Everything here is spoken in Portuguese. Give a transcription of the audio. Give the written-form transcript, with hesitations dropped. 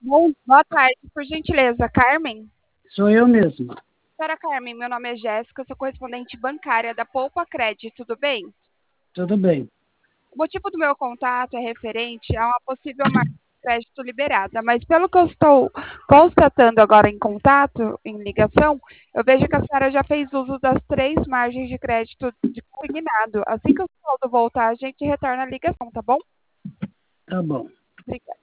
Boa tarde, por gentileza, Carmen. Sou eu mesma. Senhora Carmen, meu nome é Jéssica, sou correspondente bancária da Poupa Cred, tudo bem? Tudo bem. O motivo do meu contato é referente a uma possível margem de crédito liberada, mas pelo que eu estou constatando agora em contato, em ligação, eu vejo que a senhora já fez uso das 3 margens de crédito de consignado. Assim que o saldo voltar, a gente retorna a ligação, tá bom? Tá bom. Obrigada.